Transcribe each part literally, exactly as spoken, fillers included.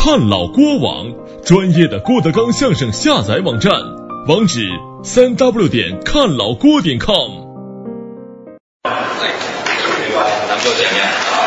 看老郭网，专业的郭德纲相声下载网站，网址三 w 点看老郭点 com。 哎，这个咱们又见面啊！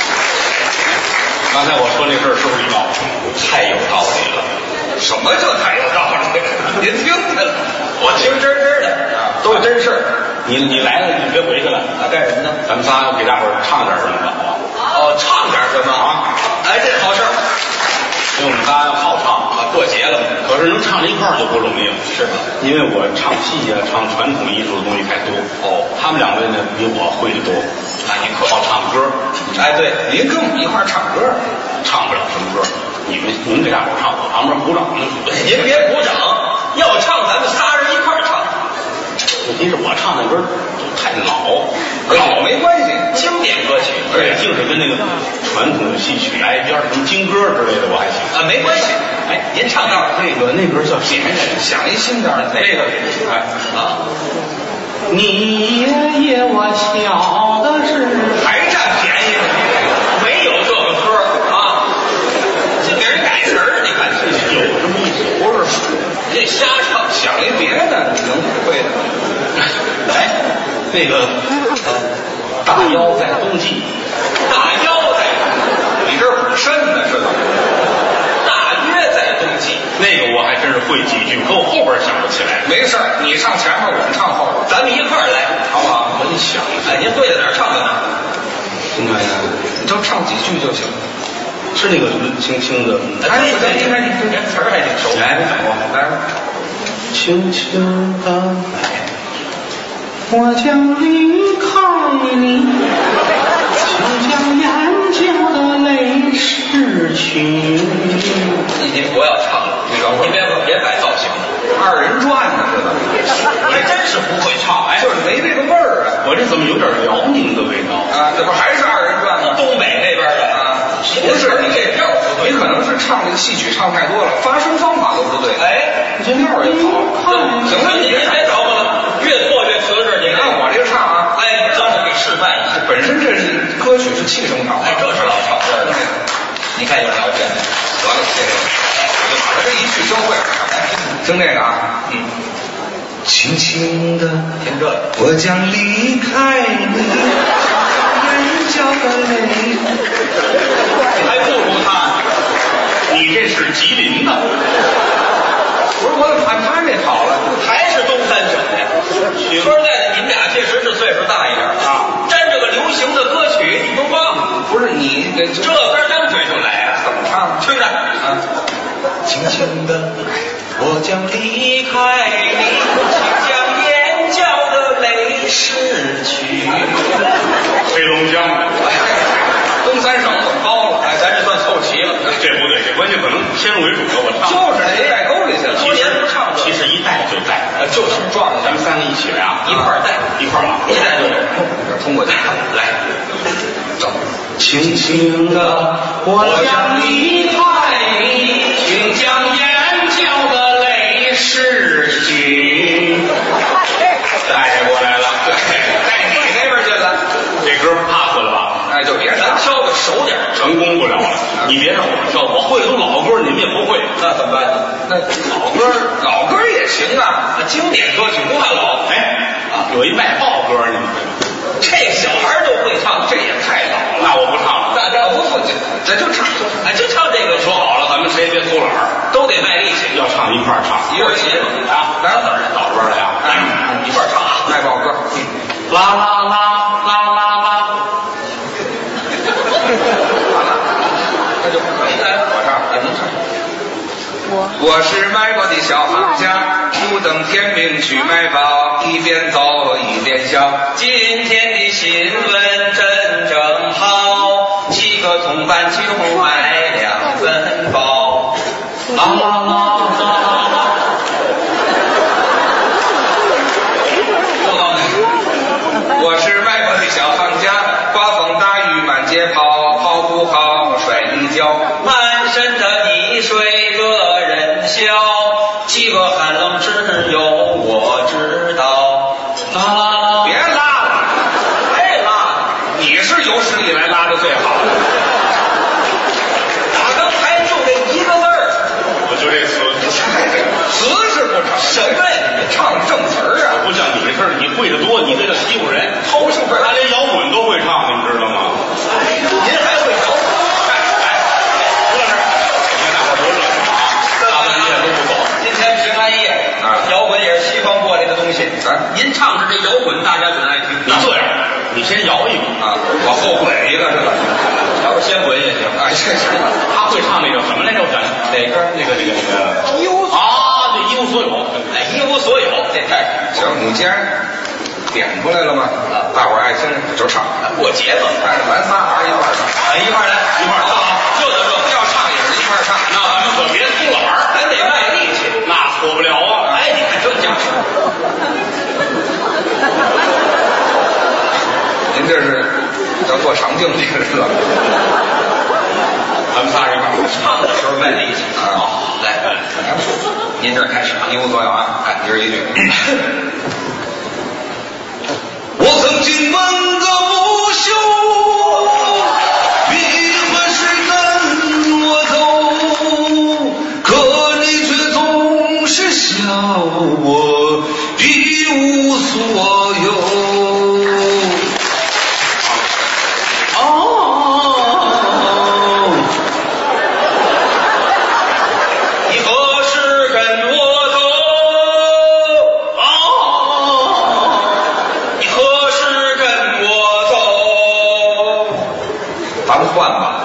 刚才我说那事儿是不是一道？太有道理了。什么叫太有道理？您听听，我听真真的啊，都是真事儿。你你来了，你别回去了。啊，干什么呢？咱们仨给大伙儿唱点什么吧？哦，唱点什么啊？哎，这好事儿。因为我们仨好唱啊，过节了嘛。可是能唱在一块儿就不容易了，是吧？因为我唱戏啊，唱传统艺术的东西太多。哦，他们两位呢比我会的多。啊，您可好唱歌？哎，对，您跟我们一块儿唱歌，唱不了什么歌。你们您给大伙儿唱，我旁边鼓掌呢。您别鼓掌，要唱咱们仨人一块儿唱。问题是我唱的歌太老，老没关系，经典歌曲，而且净是跟那个传统的戏曲挨边，什么京歌之类的我还行啊，没关系。哎，您唱到那个那歌叫什么？想一新点的那个，哎啊，你爷爷我小的是还占便宜呢，没有这个歌啊，这给人改词儿，你看这有这么一首，不是你这瞎唱，想一别的，你能不会的？哎，那个大腰在冬季，大腰在，你这补肾呢是吧？大约在冬季，那个我还真是会几句，可我后边想不起来。没事儿，你唱前面，我们唱后边，咱们一块儿来，好不好？我得想一下。哎，您会在哪儿唱在哪儿？应该呀，你就唱几句就行。是那个轻轻的，哎，你看，你看，你连词儿还挺熟。来，你反过来，轻轻的来。我将离开你，请将眼角的泪拭去。您不要唱了，您别别摆造型，二人转呢，这个还真是不会唱，哎，就是没这个味儿啊。我这怎么有点辽宁的味道啊？这不还是二人转吗？东北那边的啊，不是你这调不对，你可能是唱这个戏曲唱太多了，发声方法都不对。哎，你这调也好，行了，你别着吧了，越错越瓷实。你看我这个唱啊，哎，咱们给示范一下。本身这是歌曲是气声调，哎，这是老唱歌的。你看有条件，得了，这个我就把它这一句教会了。听这个啊，嗯，轻轻的，听这个，我将离开你，眼角的泪，还不如他，你这是吉林的。不是我怎么看他这好了，还是东三省的。说实在的，你们俩确实是岁数大一点啊，沾这个流行的歌曲，你都忘了。不是你这这歌刚追出来啊，怎么唱？听着啊，轻轻的，我将离开你，请将眼角的泪拭去。黑龙江的，东三省很高了，哎，咱这算凑齐了。这不对，这关键可能先入为主的，我唱就是这带沟里去了。多年不唱，其实一带就带，就是撞着咱们三个一起来啊，一块儿带，一块儿啊，一带就有。通过去来，走，轻轻的，我将离开你，请将眼角的泪拭去。带过来了，带你那边去了。这歌怕过了吧？哎，就别咱挑个熟点，成功不了了。你别让我挑，我会的都老歌，你们也不会，那怎么办？那老歌，老歌也行啊，经典歌曲不怕老。哎，啊，有一卖报歌，你们会吗？这小孩都会唱，这也太老了。那我不唱了，大家不不，咱就唱，哎，就唱这个。说好了，咱们谁也别偷懒儿，都得卖力气，要唱一块儿唱，一块儿齐啊！来，哪儿倒出来啊？哎，一块儿唱啊！卖报歌，啦啦啦啦啦啦。完了，那就可以来，我唱也能唱。我我是卖报的小行家，不等天明去卖报，一边走一边笑。今天的新闻真正好，七个铜板就卖两份报。啦啦啦啦啦！我是卖报的小行家，刮风大雨满街跑，好不好摔一跤，满身的泥水惹人笑，饥饿寒冷只有我知道。啦啦啦！别拉了，别拉了，你是有史以来拉的最好的。打刚才就这一唱着这摇滚，大家准爱听。 你这样，你先摇一个啊，我后滚一个是吧？ 要不先滚也行。 啊，是是。 他会唱那个什么来着？我想哪歌？ 那个那个那个一无啊，对，一无所有。 哎，一无所有，这太行。你既然点出来了吗？啊，大伙儿爱听就唱， 过节嘛， 但是咱仨还是一块儿唱。 哎，一块儿来，一块儿唱啊！ 热的热，要唱也是一块儿唱。 那咱们可别偷懒儿， 咱得卖力气， 那错不了啊！ 哎，你看这讲究。您这是要做肠镜去是吧？ 咱们仨人一块儿唱的时候卖力气啊！来，您这儿开始，一无所有啊！看一人一句。我曾经问个不休，你何时跟我走？可你却总是笑我一无所有。换吧，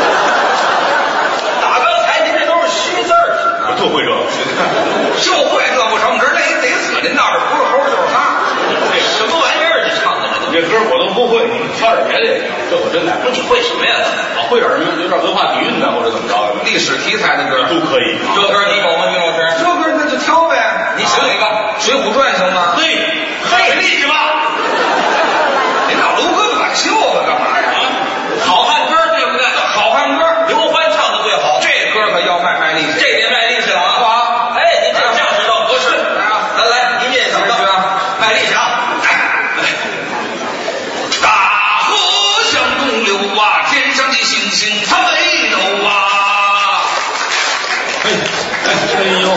打刚才您这都是虚字儿， 我就会这， 就会这不成，这那也得死，您倒是不是猴就是他，这什么玩意儿？你唱的这歌我都不会，你挑点别的也行。这我真的， 不，你会什么呀？ 我会点什么？有点文化底蕴的，或者怎么着的？ 历史题材的歌都可以。 这歌你懂吗，于老师？这歌那就挑呗。你想一个《水浒传》行吗？ 嘿，嘿，力气吧！ 您老撸个短袖子干嘛呀？ 好汉歌对不对？ 好汉歌， 刘欢唱的最好。 这歌可要卖卖力气， 这得卖力气了啊！ 好， 哎，您这架势倒合适。 咱来一面想啊，卖力气啊！来，大河向东流啊，天上的星星它北斗啊！ 哎哎哎呦！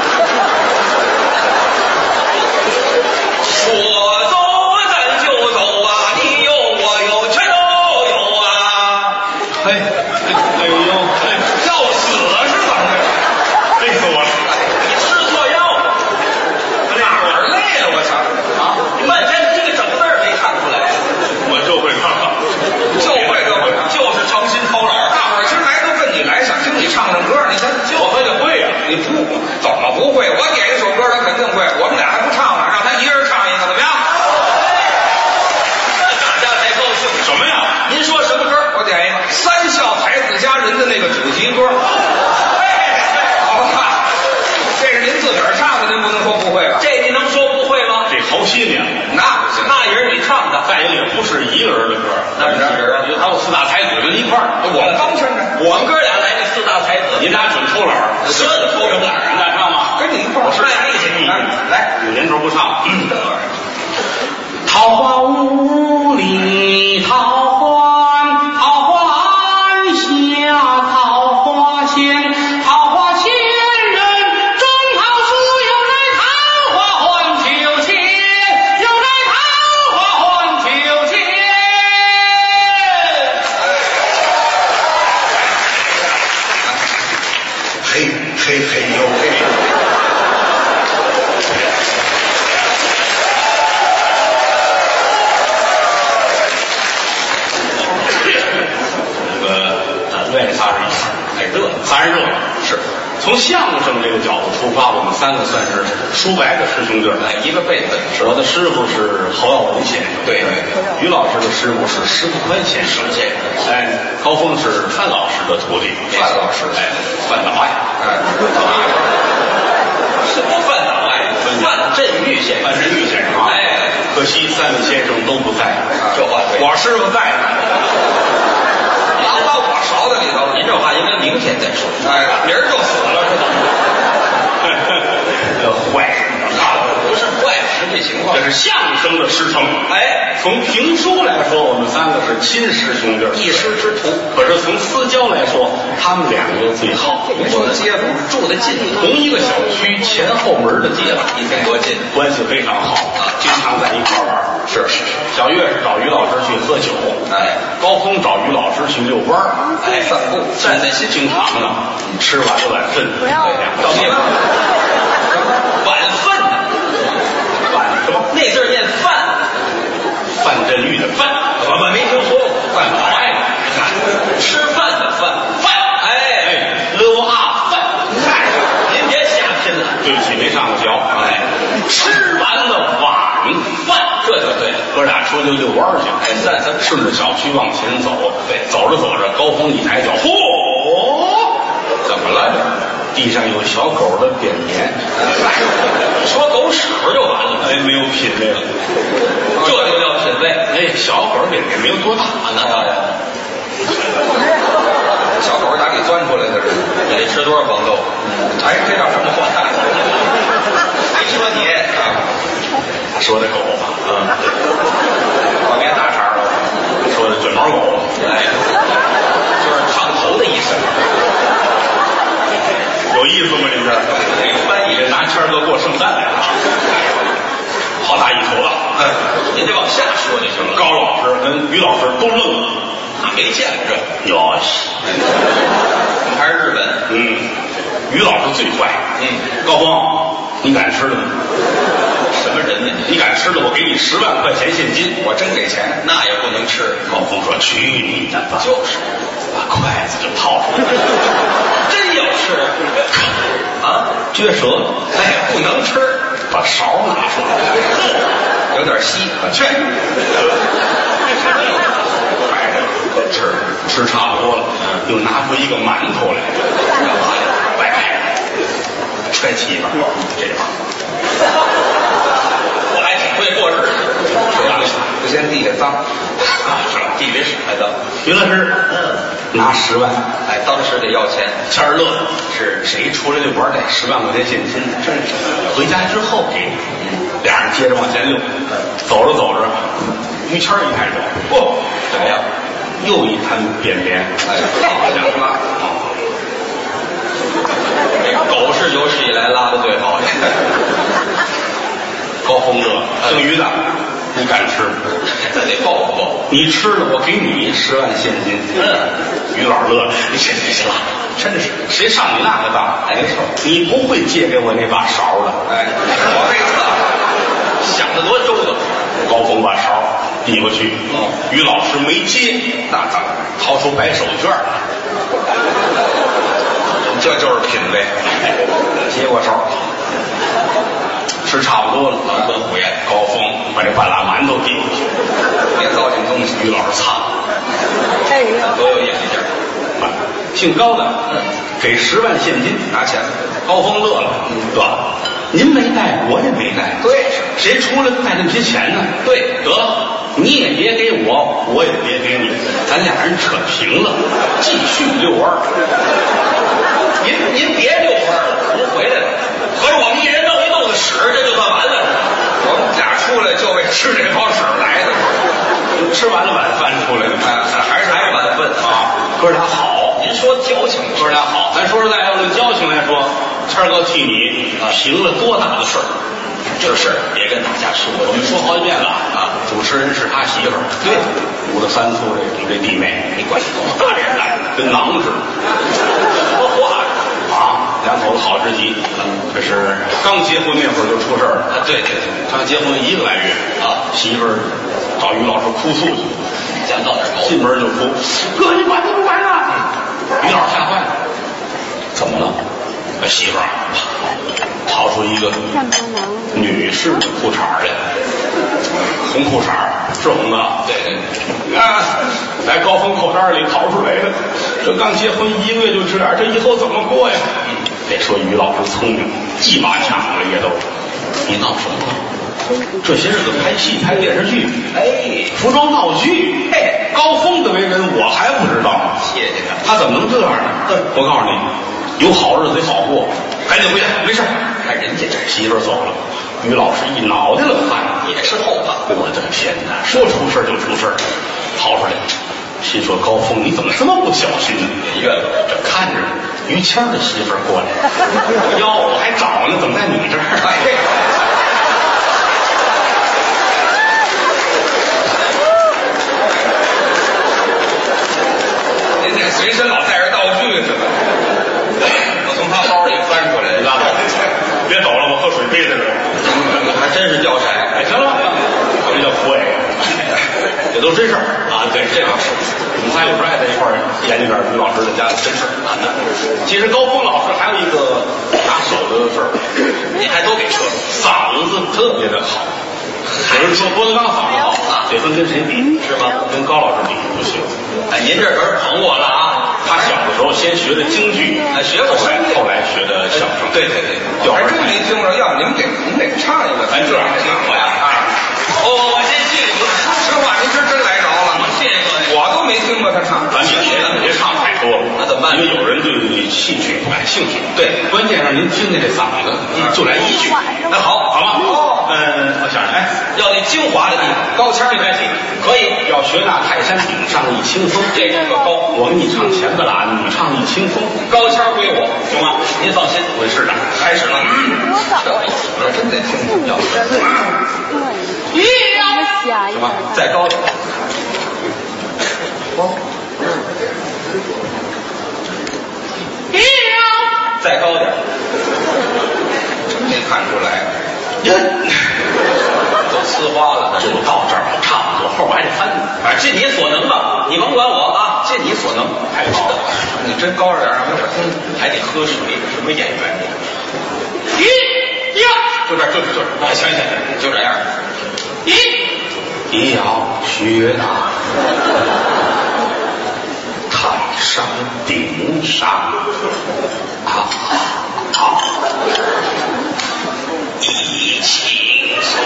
说走咱就走啊，你有我有全都有啊！ 嘿，哎呦， 要死了是怎么着？ 累死我了！ 你吃错药了？哪儿累了？我想啊，你半天一个整字儿没看出来， 我就会唱， 就会这会，就是诚心偷懒。大伙儿今儿来都奔你来，想听你唱唱歌，你看就我还得会呀！ 你不怎么不会？我点一首歌，他肯定会。我们俩还不唱了，让他一人唱一个，怎么样？大家才高兴。 什么呀？ 您说什么歌？我点一个《三笑才子佳人》的那个主题歌。哎，好吧，这是您自个儿唱的，您不能说不会吧？这你能说不会吗？ 这好些年了， 那不行，那也是你唱的。 再一个也不是一个人的歌， 那是几个人？ 还有四大才子跟一块儿。 我们帮衬着，我们哥俩来这四大才子， 你俩准偷懒儿， 这偷什么懒你俩唱吗？ 跟你一块儿，我是卖力气，来来， 有年头不唱。桃花坞里桃花，桃花下桃花仙，桃花仙人种桃树，又来桃花换秋千，又来桃花换秋千。 嘿嘿嘿呦嘿。 这仨人一块儿，太热，仨人热闹。是，从相声这个角度出发，我们三个算是叔伯的师兄弟儿。 哎，一个辈分。 我的师傅是侯耀文先生， 对对。 于老师的师傅是石富宽先生， 先生。 哎，高峰是范老师的徒弟， 范老师， 哎，范导爱， 哎，是不范导爱，范振玉先生， 范振玉先生啊。 哎， 可惜三位先生都不在， 这话对。 我师傅在呢。 把我勺在里头了，您这话应该明天再说。哎，明儿就死了是吧？ 这坏， 不是坏，实际情况。 这是相声的师承。 哎， 从评书来说，我们三个是亲师兄弟， 一师之徒。 可是从私交来说，他们两个最好。 您说街坊住得近， 同一个小区前后门的街坊， 一天多近， 关系非常好啊，经常在一块玩。 是是是。 小岳是找于老师去喝酒， 哎， 高峰找于老师去遛弯儿， 哎，散步， 站在经常呢，吃完了晚饭， 不要到地方晚饭呢？ 晚什么？ 那字儿振玉的饭， 我们没听说过饭好爱吃饭的饭饭， 哎哎，了啊饭， 嗨，您别瞎拼了， 对不起没上过学， 哎， 吃完了晚饭， 这就对了。 哥俩出去遛弯去， 哎，散散顺着小区往前走， 对， 走着走着，高峰一抬脚，嚯， 怎么了？ 地上有小狗的便便， 说狗屎就完了， 哎，没有品位了， 这就叫品味。 哎，小狗便便没有多大， 那当然，小狗咋给钻出来的？是得吃多少黄豆？哎，这叫什么话？没说你啊， 说的狗啊， 我别打岔了， 说的卷毛狗， 哎，就是烫头的意思。 有意思吗？您这这个翻译这拿签儿都过圣诞来了，好大一头子。 嗯，您就往下说就行了。 高老师跟于老师都愣了， 啊，没见过这， 哟西， 还是日本。 嗯，于老师最坏。 嗯， 高峰，你敢吃了吗？ 什么人呢？ 你敢吃了，我给你十万块钱现金。 我真给钱，那也不能吃。 高峰说：“去你的吧！” 就是把筷子就掏出来了， 真要吃啊， 撅舌， 哎，不能吃， 把勺拿出来， 有点稀。 去，哎，吃吃差不多了，又拿出一个馒头来， 干嘛呀？ 外卖，揣起一半，这块， 我还挺会过日子，不嫌地下脏啊，是吧？ 地里屎还脏。 于老师， 嗯， 拿十万， 哎，当时得要钱。 谦儿乐是谁出来遛弯带十万块钱现金？真是，回家之后给你。俩人接着往前溜，走着走着，于谦儿一抬手，嚯， 怎么样？ 又一滩便便， 哎，好家伙！这狗是有史以来拉的最好的。 高峰乐，姓于的，你敢吃？ 这得报复报复。 你吃了，我给你十万现金。 嗯， 于老师乐了，你行行行了，真是谁上你那个当？ 哎，没错， 你不会借给我那把勺的。 哎，我这个想的多周到。 高峰把勺递过去， 嗯， 于老师没接，那咋掏出白手绢来？ 这就是品味。 接过勺，吃差不多了， 狼吞虎咽。 高峰把这半拉馒头递过去， 别糟践东西。 于老师擦， 哎呀，多有眼力劲儿！ 啊，姓高的， 嗯， 给十万现金拿钱。 高峰乐了， 嗯， 得，您没带，我也没带， 对， 谁出来带那么些钱呢？ 对， 得了，你也别给我，我也别给你，咱俩人扯平了，继续遛弯儿。 您您别遛弯了，您回来了。合着我们一人弄一肚子屎，这就算完了。我们俩出来就为吃这包屎来的。 吃完了晚饭出来的， 哎，还是还是晚饭啊，哥俩好。 您说矫情， 哥俩好，咱说实在，要论交情来说，谦儿哥替你平了多大的事儿。 这事儿别跟大家说， 我们说好几遍了啊！主持人是他媳妇儿， 对， 五大三粗的，你这弟妹，你关系大脸蛋，跟囊似的，说话啊，两口子好知己。这是刚结婚那会儿就出事儿了， 啊，对对对， 刚结婚一个来月啊， 媳妇儿找于老师哭诉去， 咱到哪儿进门就哭，哥你管就不管了。于老师吓坏了，怎么了？那媳妇儿掏出一个女士的裤衩来，红裤衩是红的， 对对， 啊，在高峰口袋里掏出来的。这刚结婚一个月就这样，这以后怎么过呀？得说于老师聪明，一把抢过来也都。你闹什么闹？这些日子拍戏、拍电视剧， 哎， 服装道具， 嘿， 高峰的为人我还不知道， 谢谢他。 他怎么能这样呢？我告诉你，有好日子得好过，赶紧回家，没事。 看人家这媳妇儿走了，于老师一脑袋冷汗， 也是后怕。 我的天哪！说出事就出事，掏出来，心说高峰你怎么这么不小心呢？ 怨了， 这看着于谦儿的媳妇儿过来，哟，我还找呢，怎么在你这儿？ 哎。随身老带着道具是吧？我从他包里翻出来， 拉倒，别走了，我喝喝水杯子似的， 还真是掉色。 哎，行了，这叫活爱，这都是真事儿啊。对，这个是我们仨有时候爱在一块儿研究点于老师的家的真事儿啊。其实高峰老师还有一个拿手的事儿， 你还都给说了， 嗓子特别的好。有人说郭德纲嗓子好啊，这分跟谁比是吗？跟高老师比不行。 哎，您这可是捧我了啊！ 他小的时候先学的京剧， 哎，学过后来后来学的相声。 对对对， 我还真没听着。要不您给您给唱一个？ 咱这样听我呀啊！哦，我先谢谢您。实话，您是真来着了。谢谢各位，我都没听过他唱。 咱别别别唱太多了， 那怎么办？ 因为有人对戏曲感兴趣。 对， 关键让您听见这嗓子，就来一句。 那好， 好吗？ 哦， 嗯，我想想，哎， 要那精华的地方，高腔这边戏可以。 要学那泰山顶上一清风， 这个高， 我们一唱前半拉，你唱一清风， 高腔归我， 行吗？ 您放心， 我试着开始了。我真得听听，要什么？再高点。再高点。真没看出来。都呲花了， 就到这儿差不多，后边还得翻。 反正尽你所能吧，你甭管我啊，尽你所能。 太高了， 你真高着点，让我听。 还得喝水，什么演员？ 一呀， 就这就这就这，行行， 就这样。 一一要学那泰山顶上啊啊一清风。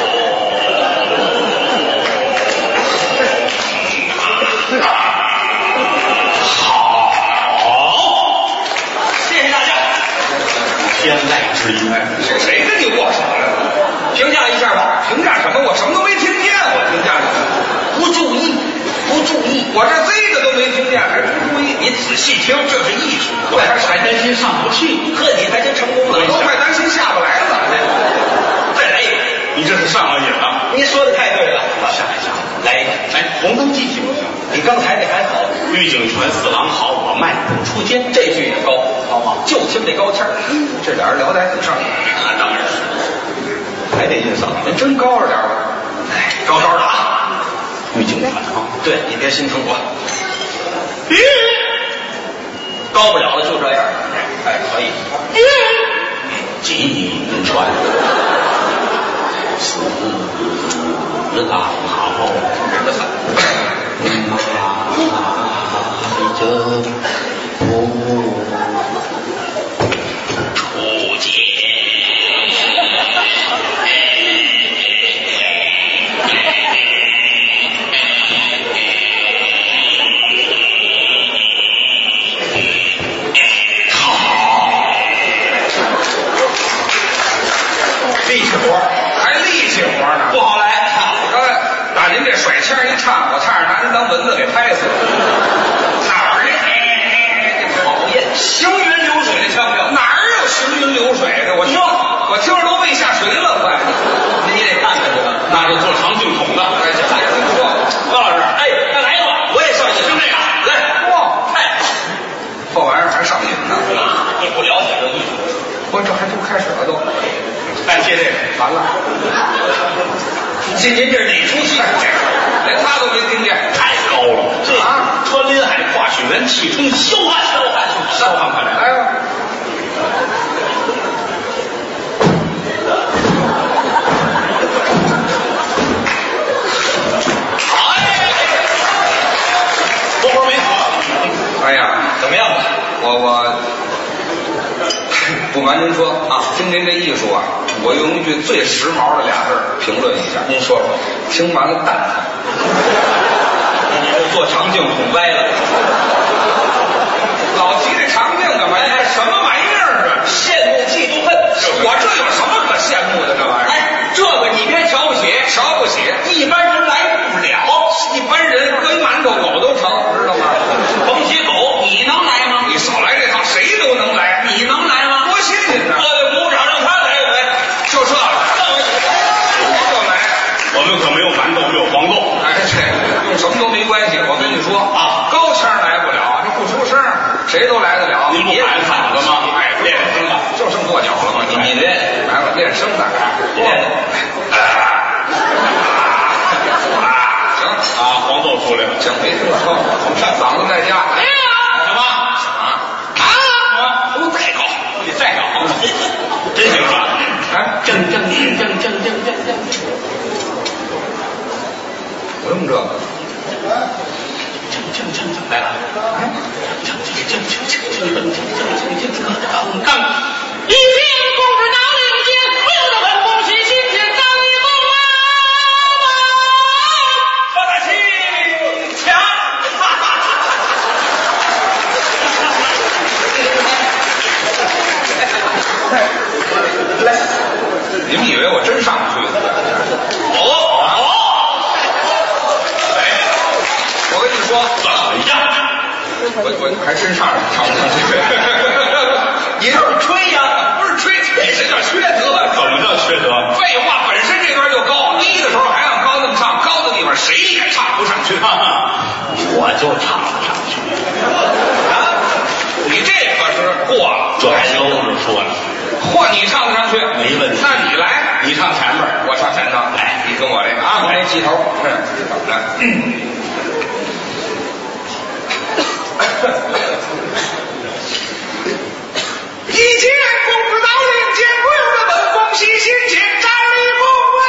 天籁之音， 谁谁跟你握手了？评价一下吧。评价什么？我什么都没听见。我评价什么？不注意，不注意。我这 Z 的都没听见，还不注意？你仔细听，这是艺术。 我还还担心上不去， 呵，你还真成功了。我都快担心下不来了。再来一个， 你这是上了瘾了。 您说的太对了。 下一下， 来一个。 哎，红灯记行不行？ 你刚才那还好。 玉井泉四郎好，我迈步出间。 这句也高，好吗？就听这高腔，这俩人聊得还挺上瘾。 那当然是，还得印嗓子。 您真高着点吧。哎，高高的啊。 玉井泉啊， 对你别心疼我。高不了了，就这样。哎，可以。 济泉四郎好，迈着步出间。 力气活还力气活呢，不好来。哎，打您这甩腔一唱，我差点拿您当蚊子给拍死了。哪儿呢？讨厌，行云流水的腔调，哪儿有行云流水的？我听，我听着都胃下垂了，快！你得看看去了， 那是做肠镜筒的。 哎，这还听说？ 高老师，哎，那来一个，我也上瘾，听这个，来， 哇，哎，这玩意儿还上瘾呢。 你不了解这艺术， 我这还都开始了都。 但接这个完了，这您这是哪出戏？连他都没听见， 太高了。这啊， 穿林海，跨雪原，气冲霄汉，霄汉，霄汉，快来！ 来吧。 活活没死。 哎呀，怎么样？我我不瞒您说啊，听您这艺术啊，我用一句最时髦的俩字评论一下。您说说，听完了蛋疼。你这做肠镜捅歪了，老提这肠镜干嘛？哎，什么玩意儿啊？羡慕嫉妒恨，我这有什么可羡慕的？这玩意儿，哎，这个你别瞧不起，瞧不起，一般人来不了，一般人搁一馒头狗都成，知道吗？甭提狗，你能来吗？你少来这套，谁都能来，你能来吗？多新鲜呢！各位鼓掌，让他来一回，就这个，就来。 我们可没有馒头，没有黄豆。 哎，这用什么都没关系。我跟你说啊，高腔来不了，这不出声，谁都来得了？ 您不喊嗓子吗？ 哎，练声吧，就剩跺脚了吗？你你练，来吧，练声的，练。行啊，黄豆出来了， 行，没听说，嗓子在家。 哎呀， 什么？ 啊啊！ 都再高， 你再搞，真行啊！ 哎， 正正正正正正正正， 不用这个。 正正正正来了，正正正正正正正正正正正正，一天公主到领间，我的本宫喜新天张一公啊！ 发大气强， 来，你们以为我真上去？ 哦哦，哎， 我跟你说， 怎么样？ 我我还真上上不上去？你这是吹呀，不是吹，这是叫缺德。 怎么叫缺德？ 废话，本身这段就高，低的时候还让高那么唱，高的地方谁也唱不上去。 我就唱不上去啊！你这可是过了， 这还搂着说呢。 嚯，你唱得上去， 没问题。 那你来， 你唱前面， 我唱前头。来，你跟我这个啊，我这鸡头，来。一见公主到领间，不由得本宫喜心情，站立不稳。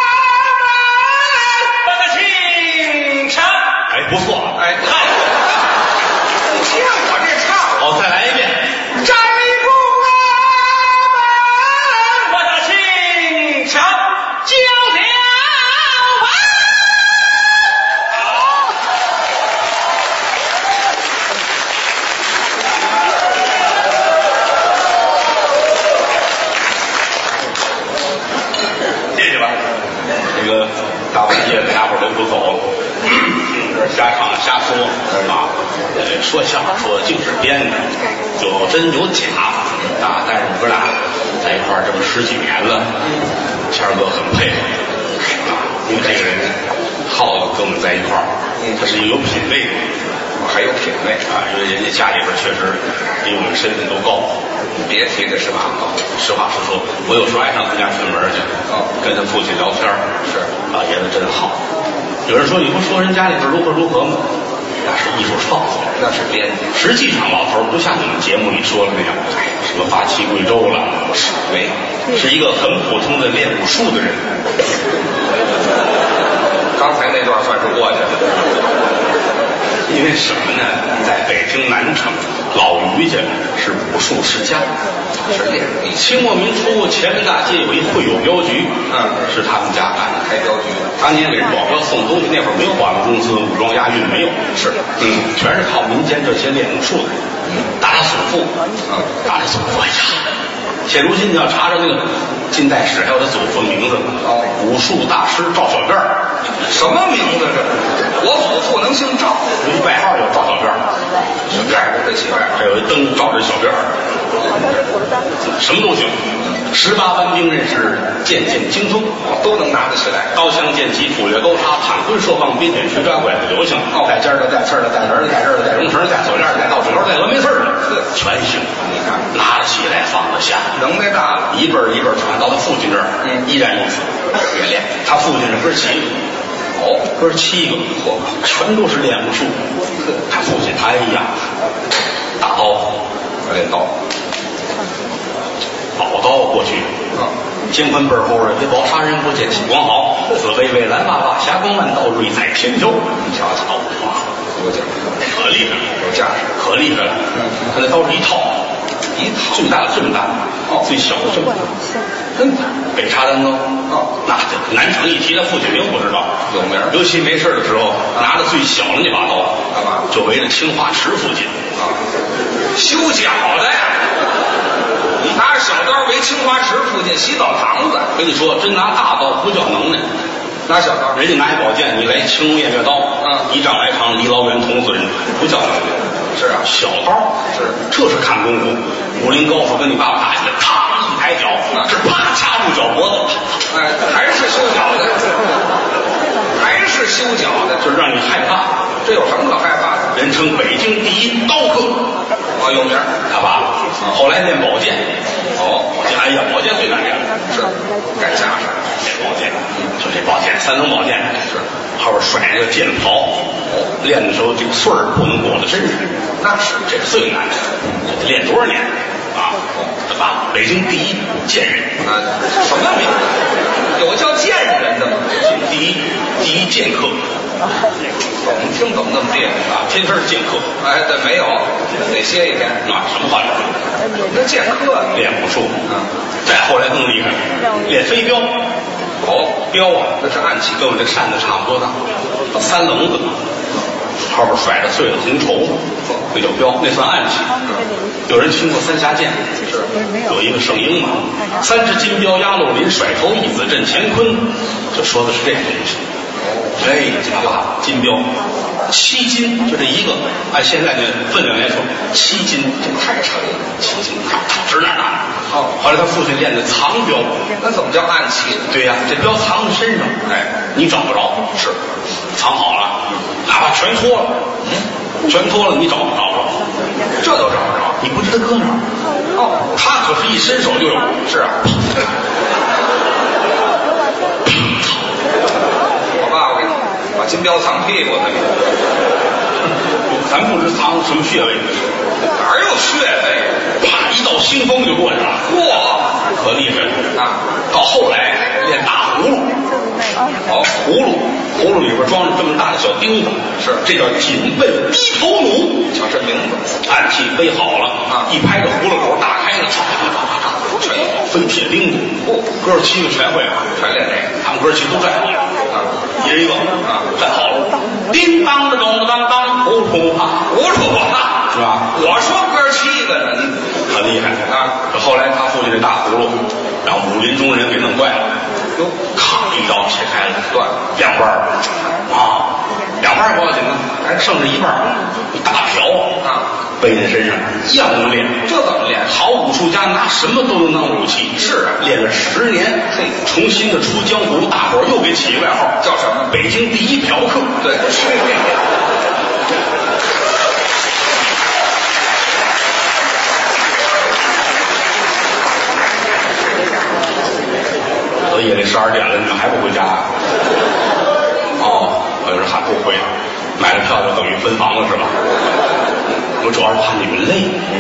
发大气强，哎，不错， 哎，嗨，不像我这唱。 好，再来一遍。 站立不稳， 发大气强， 叫了吧！ 谢谢吧。这个大半夜的，大伙儿都不走了，这瞎唱瞎说啊，呃，说相声说的净是编的，有真有假啊。但是我们哥俩在一块儿这么十几年了，谦儿哥很佩服啊，因为这个人耗子跟我们在一块儿，他是一个有品位的。 我还有品位啊，因为人家家里边确实比我们身份都高。 别提这是吧？ 实话实说，我有时候爱上他家串门去， 哦， 跟他父亲聊天是老爷子真好。有人说你不说人家里边如何如何吗？那是艺术创作， 那是编的。 实际上老头不像你们节目里说的那样，什么八旗贵州了， 是没， 是一个很普通的练武术的人。 刚才那段算是过去了。 因为什么呢？在北京南城，老于家是武术世家， 是练武。 清末民初，前门大街有一会友镖局， 嗯， 是他们家干的， 开镖局。 当年给人保镖送东西，那会儿没有保镖公司，武装押运没有， 是， 嗯，全是靠民间这些练武术的，打打祖父， 嗯， 打打祖父，哎呀，现如今你要查查那个近代史，还有他祖父的名字， 哦， 武术大师赵小辫儿， 什么名字这？我祖父能姓赵， 有一外号叫赵小辫儿， 小辫儿这起外号， 还有一灯照着小辫儿，什么都行。十八般兵刃是剑剑精通， 都能拿得起来。 刀枪剑戟斧钺钩叉躺棍射棒鞭锏锤抓拐子流行，带尖的带刺的带轮的带刃的带绒绳带锁链带倒水钩带峨眉刺的，全行。 你看拿得起来放得下， 能耐大了， 一辈儿一辈儿传到他父亲这儿， 嗯， 依然如此。 也练。 他父亲是哥七个， 哦， 哥七个，嚯，全都是练武术。他父亲，哎呀，大刀， 练刀， 宝刀过去， 啊， 肩宽背后的，一宝杀人不见起光好，紫薇薇蓝娃娃，霞光万道，瑞在天骄。你瞧瞧，哇， 有劲， 可厉害了， 有架势， 可厉害了。他那刀是一套， 一套最大的这么大， 哦， 最小的这么大， 真的。 北茶单刀， 哦， 那这南城一提他父亲名不知道， 有名儿尤其没事的时候，拿着最小的那把刀， 干嘛？ 就围着清华池附近啊，修脚的呀。你拿着小刀围清华池附近洗澡堂子， 跟你说，真拿大刀不叫能耐， 拿小刀， 人家拿一宝剑，你来青龙偃月刀， 嗯， 一丈来长，离老远捅死人，不叫能耐。 是啊， 小刀是， 这是看功夫。武林高手跟你爸爸打起来，啪一抬脚，是啪掐住脚脖子， 哎，还是修脚的，还是修脚的， 就是让你害怕。 这有什么可害怕的？ 人称北京第一刀客， 啊，有名。 他爸爸后来练宝剑， 哦， 哎呀，宝剑最难练了， 是干架势， 练宝剑，就这宝剑，三层宝剑是后边甩那个剑袍，练的时候这个穗儿不能裹在身上， 那是这是最难的，这得练多少年啊？他爸北京第一剑人啊，什么名字？有叫剑人的吗？ 第一第一剑客。 我们听怎么那么别扭啊？天天是剑客， 哎，对，没有，得歇一天。 啊，什么话讲？ 那剑客练武术， 啊， 再后来更厉害，练飞镖。 哦， 镖啊， 那是暗器， 跟我这扇子差不多大，三棱子，后边甩着穗子红绸，那叫镖，那算暗器。有人听过三峡剑？ 是有一个圣婴嘛，三只金镖压陆林，甩头一子震乾坤，就说的是这个东西。哎，金镖，金镖，七斤就这一个，按现在的分量来说，七斤这太沉了，七斤直哪哪。 哦， 后来他父亲练的藏镖， 那怎么叫暗器？ 对呀、这镖藏在身上，哎，你找不着，是藏好了，哪怕全脱了，嗯，全脱了你找找不着， 这都找不着， 你不知道搁哪儿。 哦， 他可是一伸手就有， 是啊。我爸爸给把金镖藏屁股那里， 咱不知藏什么穴位， 哪有穴位？ 啪一道腥风就过去了， 嚯， 可厉害了啊！ 到后来练大葫芦， 哦， 葫芦葫芦里边装着这么大的小钉子， 是这叫紧背低头弩， 瞧这名字， 暗器背好了啊一拍这葫芦口打开了，唰唰唰唰唰，全分铁钉子， 哦， 哥七个全会了， 全练这个， 他们哥几个都站好了， 啊， 一人一个啊， 站好了，叮当的咚当当，呼噜啪， 不是我爸， 是吧？ 我说哥七个呢，你很厉害啊！ 后来他父亲这大葫芦让武林中人给弄坏了， 哟， 咔一刀切开了， 断两半儿啊，两半儿不要紧了，还剩下一半儿，一大瓢啊， 背在身上一样能练。 这怎么练？ 好武术家拿什么都能当武器。 是啊， 练了十年， 嘿， 重新的出江湖，大伙儿又给起个外号， 叫什么？ 北京第一嫖客。 对，去到夜里十二点了，你们还不回家啊？哦，我就是还不回，买了票就等于分房了是吧？我主要是怕你们累，嗯，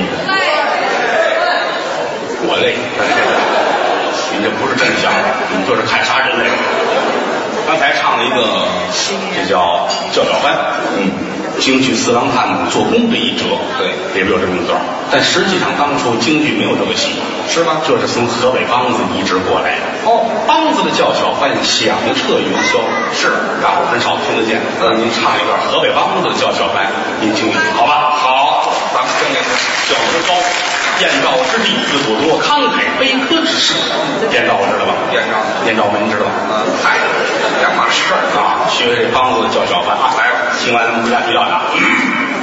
我累，你这不是真想，你这是看杀人来的。刚才唱了一个，这叫叫小番，嗯，京剧四郎探做工的一折， 对， 里边有这么一段，但实际上当初京剧没有这个戏， 是吗？ 这是从河北梆子移植过来的。 哦， 梆子的叫小番响彻云霄，是大伙很少听得见。那您唱一段河北梆子的叫小番，您听听，好吧？ 好，咱们听听。 教之高，燕赵之地，自古多慷慨悲歌之士。燕赵我知道吧？ 燕赵， 燕赵门你知道吧？ 嗯，嗨，两码事啊，学这梆子的叫小番啊，来吧，听完咱们回家睡觉去。